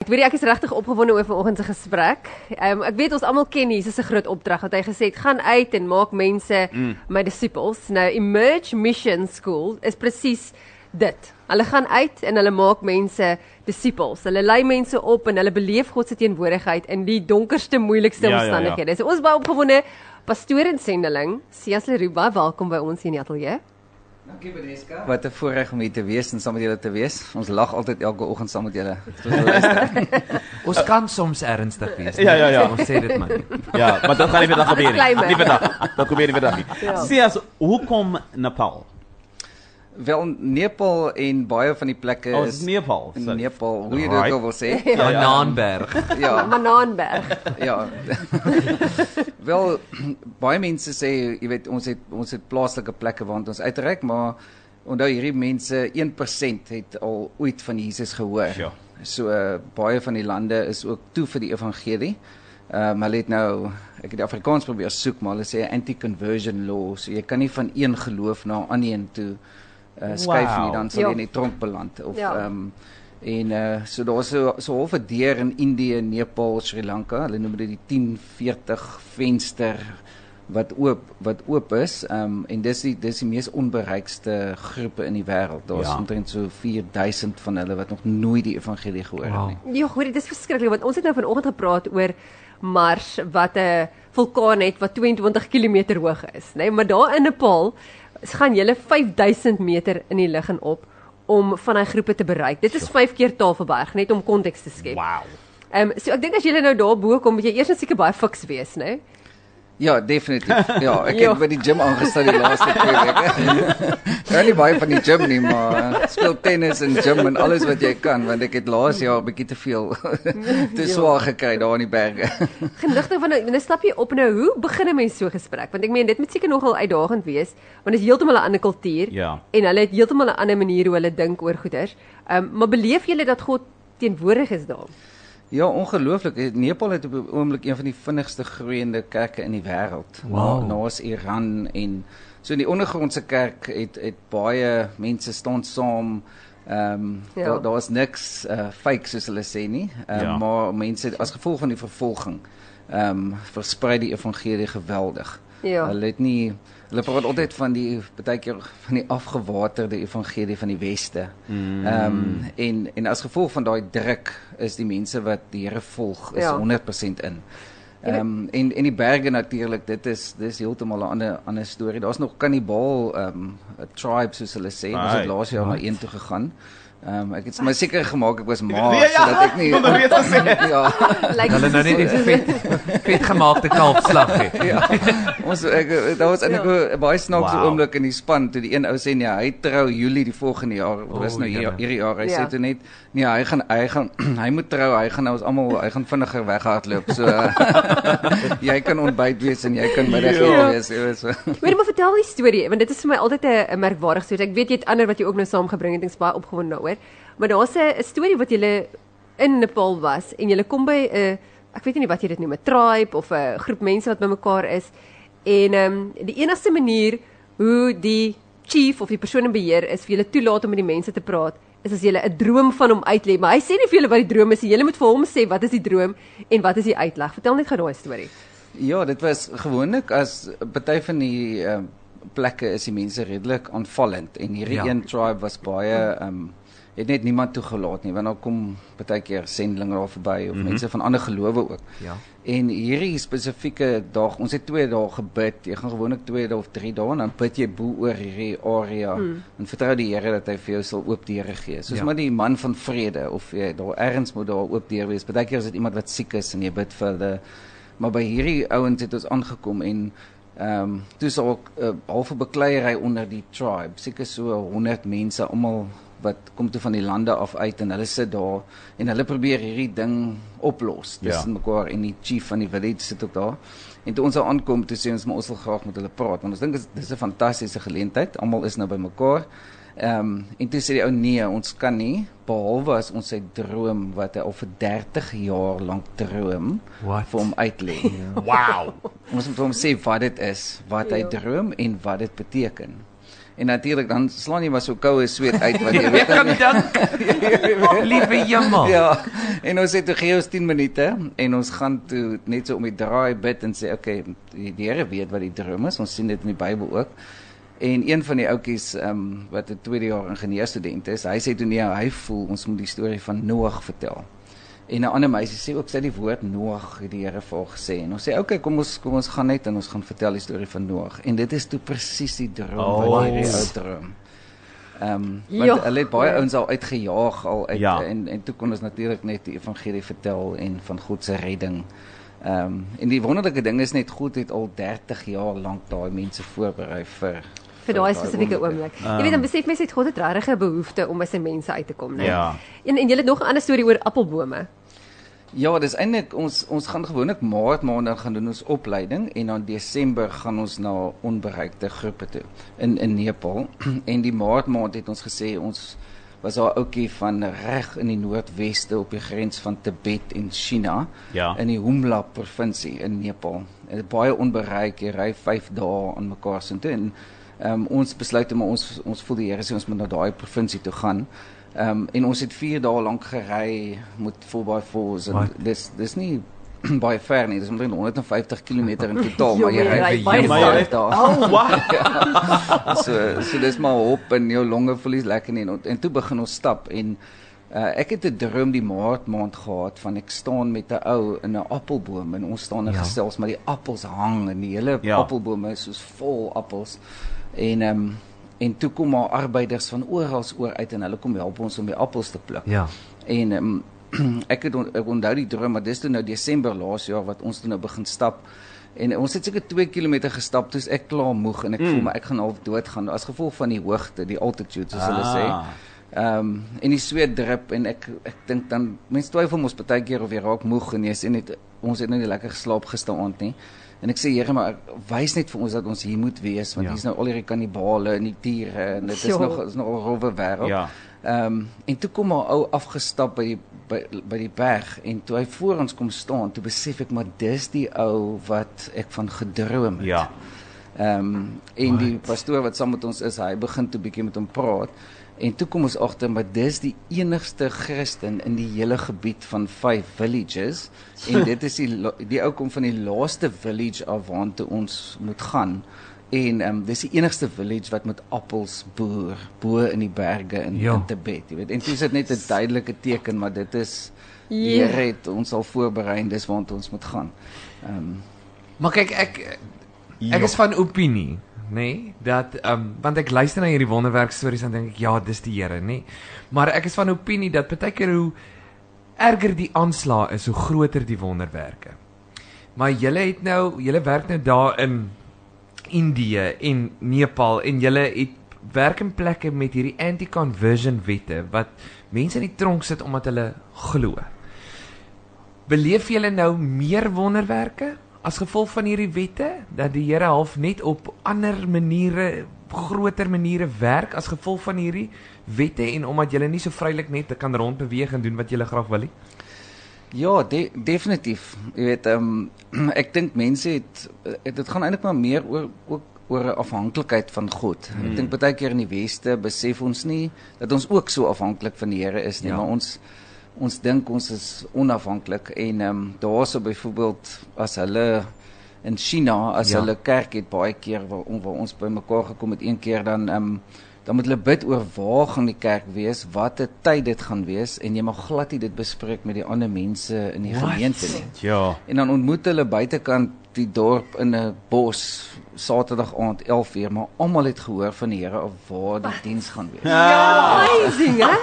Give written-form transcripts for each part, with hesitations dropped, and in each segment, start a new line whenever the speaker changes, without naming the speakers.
Weet jy, ek is regtig opgewonde oor vanoggend se gesprek. Ek weet ons almal ken Jesus 'n groot opdrag wat hy gesê het, gaan uit en maak mense my disciples. Nou Emerge Mission School is presies dit. Hulle gaan uit en hulle maak mense disciples. Hulle lei mense op en hulle beleef God se teenwoordigheid in die donkerste, moeilikste omstandighede. So ons baie opgewonde pastoor en sendeling, Sias Leroux, baie welkom by ons hier in die ateljee.
Dankie Beneska. Wat 'n voorreg om hier te wees en saam met julle te wees. Ons lag altyd elke oggend saam met julle.
Ons kan soms ernstig wees.
Ja.
Ons sê dit maar.
Ja, maar dat gaan nie vandag gebeur nie. Nie vandag. Dat gebeur nie vandag nie.
Ja.
Sias, hoekom Nepal?
Wel, Nepal en baie van die plekke
Oh,
is
Nepal.
Nepal, hoe jy dit ook al wil sê.
Banaanberg.
Ja,
Manaanberg.
ja. Wel, baie mense sê, jy weet, ons het plaaslike plekke waar ons uitreik, maar onthou hierdie mense 1% het al ooit van Jesus gehoor.
Ja.
So baie van die lande is ook toe vir die evangelie. Hulle het nou, ek het die Afrikaans probeer soek, maar hulle sê anti-conversion law, so jy kan nie van een geloof na 'n ander een toe skuif nie, dan sal jy in die tronk beland. Of, so daar is so half 'n deur in Indië, Nepal, Sri Lanka, hulle noem dit die 1040 venster wat oop is, en dis die mees onbereikste groepe in die wêreld. Daar's omtrent so 4000 van hulle wat nog nooit die evangelie gehoor het nie.
Ja, hoor, dit is verskriklik want ons het nou vanoggend gepraat oor Mars wat 'n vulkaan het wat 22 km hoog is, nê? Maar daar in Nepal gaan julle 5000 meter in die lug en op om van daai groepe te bereik. Dit is 5 keer Tafelberg, net om konteks te skep.
Wow.
So ek dink as julle nou daar bo kom, moet jy eers net seker baie fiks wees, né?
Ja, definitief. Ja, ek het by die gym aangestel die laaste 2 weke. Ek nie baie van die gym nie, maar speel tennis en gym en alles wat jy kan, want ek het laas jaar 'n bietjie te veel te swaar gekry daar in die berge.
Genigte van nou stap jy op nou, hoe begin 'n mens so 'n gesprek? Want ek meen dit moet seker nogal uitdagend wees, want dit is heeltemal 'n ander kultuur en hulle het heeltemal 'n ander manier hoe hulle dink oor goeders. Maar beleef julle dat God teenwoordig is daar?
Ja, ongelooflik. Nepal het op die oomblik een van die vinnigste groeiende kerke in die wêreld. Naas Iran en so in die ondergrondse kerk het baie mense staan saam. Daar is niks fake soos hulle sê nie. Maar mense as gevolg van die vervolging versprei die evangelie geweldig. Hulle praat altyd van baie keer van die afgewaterde evangelie van die weste. En as gevolg van daai druk is die mense wat die Here volg is 100% in. En die berge natuurlik, dis heeltemal 'n ander storie. Daar's nog kannibaal tribes soos hulle sê. Ons het laas jaar na een toe gegaan. Ek het my seker gemaak ek was maar sodat ek nie
hulle nou net die vet gemaakte kalfslag het.
Daar was eintlik 'n baie snaakse oomblik in die span toe die een ou sê nee, hy trou Julie die volgende jaar. Dit was nou hierdie jaar. Hy sê toe net nee, hy moet trou. Hy gaan vinniger weghardloop. So jy kan ontbyt wees en jy kan middagete wees.
Weet maar vertel die storie, want dit is vir my altyd 'n merkwaardige storie. Ek weet jy het ander wat jy ook nou saamgebring het, ek is baie opgewonde daaroor. Maar daar's 'n storie wat julle in Nepal was en julle kom by 'n ek weet nie wat jy dit noem, 'n tribe of 'n groep mense wat bymekaar is. En die enigste manier hoe die chief of die persoon in beheer is vir julle toelaat om met die mense te praat, is as julle 'n droom van hom uitlê. Maar hy sê nie vir julle wat die droom is nie. Julle moet vir hom sê wat is die droom en wat is die uitleg. Vertel net gou daai storie.
Ja, dit was gewoonlik as party van die plekke is die mense redelik aanvallend en hierdie een tribe was baie het net niemand toegelaat nie, want dan kom baie keer sendelinge daar verby of mense van ander gelowe ook. En hierdie spesifieke dag, ons het 2 dae gebid. Jy gaan gewoonlik 2 dae of 3 dae en dan bid jy bo oor hierdie area en vertrou die Here dat hy vir jou sal oop deure gee. Soos maar die man van vrede of jy daar ergens moet daar oop deur wees. Baie keer is dit iemand wat siek is en jy bid vir hulle. Maar by hierdie ouens het ons aangekom en toe is ook halfe bekleierery onder die tribe. Seker so 100 mense almal wat kom toe van die lande af uit en hulle sit daar en hulle probeer hierdie ding oplos tussen mekaar en die chief van die village sit ook daar. En toe ons daar aankom, toe sê ons maar ons wil graag met hulle praat want ons dink dis 'n fantastiese geleentheid. Almal is nou by mekaar. En toe sê die ou nee, ons kan nie behalwe as ons sy droom wat hy al vir 30 jaar lank droom vir hom uitlê.
Wow.
Ons moet vir hom sê wat dit is, wat hy droom en wat dit beteken. En natuurlik dan slaan jy maar so koue sweet uit want jy weet
Ek kan dink, liewe jemmel.
Ja, en ons sê toe gee ons 10 minute en ons gaan toe net so om die draai bid en sê okay, die Here weet wat die droom is. Ons sien dit in die Bybel ook. En een van die ouetjies wat 'n tweede jaar ingenieurstudent is, hy sê toe nee, hy voel ons moet die storie van Noag vertel. En 'n ander meisie sê ook sy die woord Noag het die Here vir haar gesê. En ons sê okay, kom ons gaan net en ons gaan vertel die storie van Noag. En dit is toe presies die droom wat hierdie ou droom. Want hulle het baie ouens al uitgejaag al uit en toe kon ons natuurlik net die evangelie vertel en van God se redding. En die wonderlike ding is net God het al 30 jaar lank daai mense voorberei vir
daai spesifieke oomblik. Jy weet dan besef mense het God het regtig 'n behoefte om by sy mense uit te kom, né?
Ja.
En jy het nog 'n ander storie oor appelbome.
Ja, dis eintlik ons gaan gewoonlik Maart maand gaan doen ons opleiding en dan Desember gaan ons na onbereikte groepe toe in Nepal. En die Maart maand het ons gesê ons was daar 'n ouetjie van reg in die noordweste op die grens van Tibet en China in die Humla provinsie in Nepal. Dit is baie onbereik, jy ry 5 dae aan mekaar so toe en ons besluit om ons voel die Here sê ons moet na daai provinsie toe gaan. En ons het 4 dae lank gery met 4x4s en dis nie baie ver nie, dis omtrent 150 km in totaal, maar jy ry baie ver daar.
Oh, wow.
So dis maar hop en jou longe voel lekker nie en toe begin ons stap en ek het 'n droom die Maart maand gehad van ek staan met 'n ou in 'n appelboom en ons staan gesels maar die appels hang en die hele appelbome is soos vol appels en toe kom maar arbeiders van oral oor uit en hulle kom help ons om die appels te pluk. En ek onthou die droom, maar dis toe nou Desember laas jaar wat ons toe nou begin stap. En ons het seker 2 kilometer gestap, toe ek klaar moeg en ek voel maar ek gaan half dood gaan as gevolg van die hoogte, die altitude soos hulle sê. En die sweet drup en ek dink dan mense twyfel mos baie keer of jy raak moeg en jy sê net ons het nou nie lekker geslaap gisteraand nie. En ek sê Here maar wys net vir ons dat ons hier moet wees want hier's nou al hierdie kannibale en die diere en dit is nog 'n rowwe wêreld. En toe kom 'n ou afgestap by die berg en toe hy voor ons kom staan, toe besef ek maar dis die ou wat ek van gedroom het. En die pastoor wat saam met ons is, hy begin toe bietjie met hom praat en toe kom ons agter maar dis die enigste Christen in die hele gebied van 5 villages en dit is die ou kom van die laaste village af waartoe ons moet gaan. En dis die enigste village wat met appels boer, bo in die berge in Tibet, jy weet. En dit is net 'n duidelike teken, maar dit is die Here het ons al voorberei en dis waartoe ons moet gaan.
Maar kyk, ek is van opinie, nê, dat want ek luister na hierdie wonderwerk stories en dink ek ja, dis die Here, nê. Maar ek is van opinie dat baie keer hoe erger die aanslag is, hoe groter die wonderwerke. Maar julle werk nou daar in Indië en Nepal en julle het werk in plekke met hierdie anti-conversion wette wat mense in die tronk sit omdat hulle glo. Beleef julle nou meer wonderwerke as gevolg van hierdie wette dat die Here half net op ander maniere, groter maniere werk as gevolg van hierdie wette en omdat julle nie so vrylik net kan rondbeweeg en doen wat julle graag wil nie?
Ja, definitief. Jy weet, ek dink mense dit gaan eintlik maar meer oor 'n afhanklikheid van God. Ek dink baie keer in die weste besef ons nie dat ons ook so afhanklik van die Here is nie, maar ons dink ons is onafhanklik en daarso byvoorbeeld as hulle in China, as hulle kerk het baie keer waar ons by mekaar gekom het een keer dan moet hulle bid oor waar gaan die kerk wees, wat 'n tyd dit gaan wees en jy mag glad nie dit bespreek met die ander mense in die gemeente nie. En dan ontmoet hulle buitekant die dorp in 'n bos Saterdag aand 11:00, maar almal het gehoor van die Here of waar die diens gaan wees.
Amazing, hè?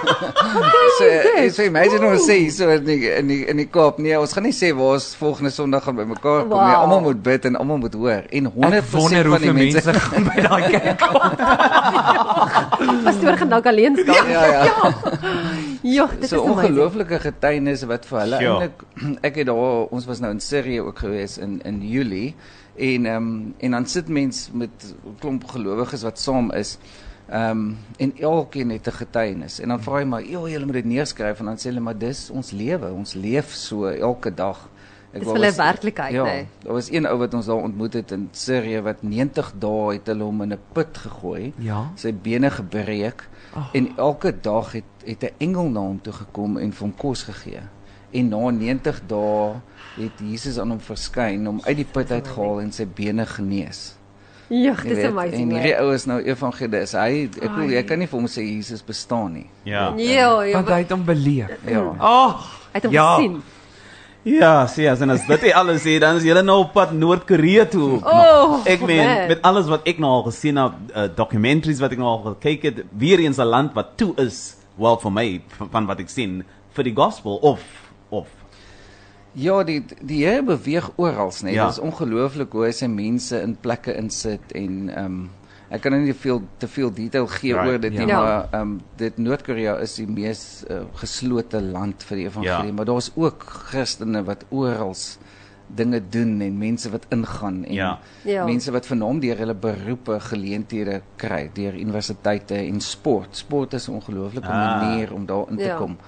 So imagine ons sê so in die Kaap, nee, ons gaan nie sê waar ons volgende Sondag gaan by mekaar kom nie. Almal moet bid en almal moet hoor en 100% van die mense
gaan by daai kerk kom.
Pastoor gaan dalk alleen staan. Ja, dit is
so ongelooflike getuienis wat vir hulle eintlik ons was nou in Sirië ook gewees in Julie en dan sit mens met 'n klomp gelowiges wat saam is en elkeen het 'n getuienis en dan vra jy maar julle moet dit neerskryf en dan sê hulle maar dis ons lewe, ons leef so elke dag
Dis hulle werklikheid,
ja,
nee.
Daar was een ou wat ons daar ontmoet het in Sirië wat 90 dae het hulle hom in 'n put gegooi.
Ja.
Sy bene gebreek en elke dag het 'n engel na hom toe gekom en vir hom kos gegee. En na 90 dae het Jesus aan hom verskyn, om uit die put uitgehaal en sy bene genees.
Ja, dis amazing.
En hierdie ou is nou evangelis. Jy kan nie vir hom sê Jesus bestaan nie.
Ja.
Want hy het hom beleef.
Ja.
Hy het hom gesien.
Ja, en as dit alles sê, dan is julle nou op pad Noord-Korea toe. Ek meen, met alles wat ek nou al gesien het, documentaries wat ek nou al gekyk het, weer eens 'n land wat toe is, wel vir my, van wat ek sien, vir die gospel, of.
Ja, die Here beweeg oral, nee.
Ja.
Dit is ongelooflik hoe hy sy mense in plekke insit en ek kan nou nie te veel detail gee oor dit nie, maar dit Noord-Korea is die mees geslote land vir die evangelie, maar daar's ook Christene wat oral dinge doen en mense wat ingaan en mense wat vernaam deur hulle beroepe geleenthede kry, deur universiteite en sport. Sport is 'n ongelooflike manier om daar in te kom.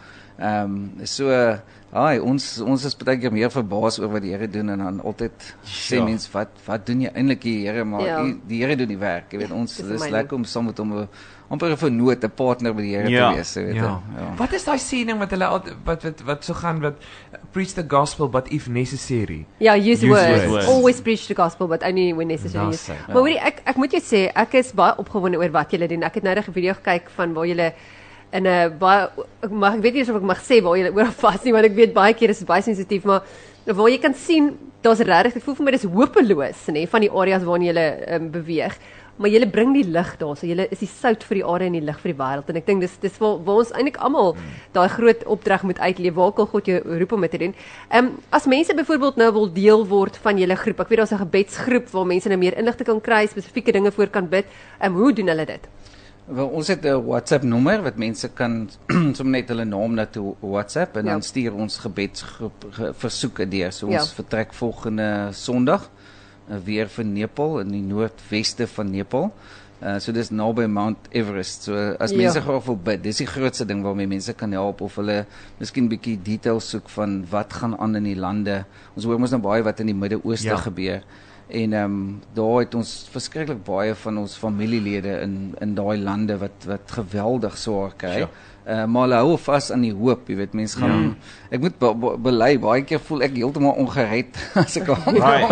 Ons is baie keer meer verbaas oor wat die Here doen en dan altyd sê mens, wat doen jy eintlik die Here, maar die Here doen die werk. Jy weet, ons is lekker om saam met hom amper 'n vernoot, 'n partner by die Here te wees, jy weet.
Wat is daai siening wat hulle wat so gaan wat preach the gospel but if necessary?
Ja, use words. Always preach the gospel but only when necessary. Maar hoorie, ek moet jou sê, ek is baie opgewonde oor wat julle doen. Ek het nou 'n video gekyk van waar julle in 'n baie ek weet nie of ek mag sê waar jy oor vas nie, want ek weet baie keer is dit baie sensitief, maar waar jy kan sien daar's regtig, ek voel vir my dis hopeloos, nê, van die areas waarna jy beweeg, maar jy bring die lig daar, so jy is die sout vir die aarde en die lig vir die wêreld, en ek dink dis waar ons eintlik almal daai groot opdrag moet uitleef, waar God jou roep om dit te doen. As mense byvoorbeeld nou wil deel word van julle groep, ek weet daar's 'n gebedsgroep waar mense nou meer inligting kan kry, spesifieke dinge voor kan bid, hoe doen hulle dit?
Wel, ons het 'n WhatsApp nommer wat mense kan sommer net hulle naam na toe WhatsApp en dan stuur ons gebedsgroep versoeke deur. So ons vertrek volgende Sondag weer vir Nepal in die noordweste van Nepal. So dis naby Mount Everest. So as mense graag wil bid, dis die grootste ding waarmee mense kan help, of hulle miskien bietjie details soek van wat gaan aan in die lande. Ons hoor mos nou baie wat in die Midde-Ooste gebeur. En daar het ons verskriklik baie van ons familielede in daai lande wat geweldig swaar kry. Maar hulle hou vas aan die hoop, jy weet, mense gaan ek moet bely, baie keer voel ek heeltemal ongered as ek as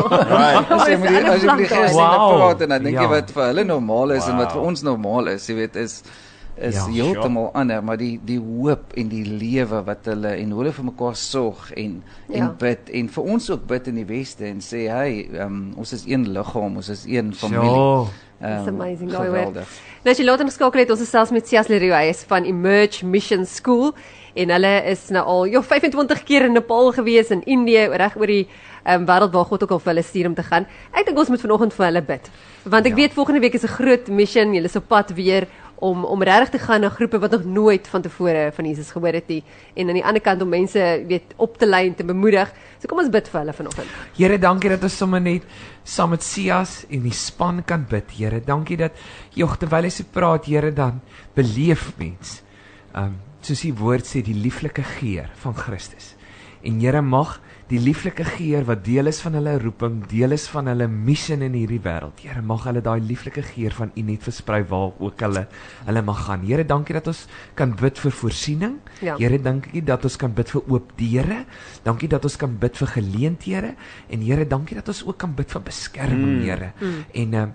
jy met die Gees praat en dan dink jy wat vir hulle normaal is en wat vir ons normaal is, jy weet, is heeltemal ander, maar die hoop en die lewe wat hulle en hoe hulle vir mekaar sorg en bid en vir ons ook bid in die weste en sê hey, ons is een liggaam, ons is een familie.
It's amazing. Nou as jy later geskakel het, ons is selfs met Sias Leroux, hy is van Emerge Mission School en hulle is nou al 25 keer in Nepal gewees, in Indië, reg oor die wêreld waar God ook al vir hulle stuur om te gaan. Ek dink ons moet vanoggend vir hulle bid, want ek weet volgende week is 'n groot mission, julle is op pad weer om regtig te gaan na groepe wat nog nooit van tevore van Jesus gehoor het nie, en aan die ander kant om mense weet op te lei en te bemoedig. So kom ons bid vir hulle vanoggend.
Here, dankie dat ons sommer net saam met Sias en die span kan bid. Here, dankie dat terwyl hy so praat, Here, dan beleef mens soos die woord sê, die lieflike geur van Christus. En Here, mag die lieflike geur wat deel is van hulle roeping, deel is van hulle mission in hierdie wêreld. Here, mag hulle daai lieflike geur van U net versprei waar ook hulle mag gaan. Here, dankie dat ons kan bid vir voorsiening. Here, dankie dat ons kan bid vir oop deure. Dankie dat ons kan bid vir geleenthede. En Here, dankie dat ons ook kan bid vir beskerming, Here. En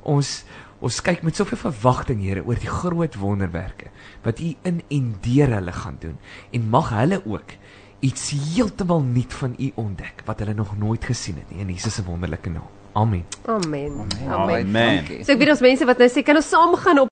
ons kyk met soveel verwagting, Here, oor die groot wonderwerke wat U in en deur hulle gaan doen. En mag hulle ook iets heeltemal nuut van U ontdek, wat hulle nog nooit gesien het nie, in Jesus se wonderlike naam. Amen.
Amen. So ek weet ons mense wat nou sê, kan ons saam gaan op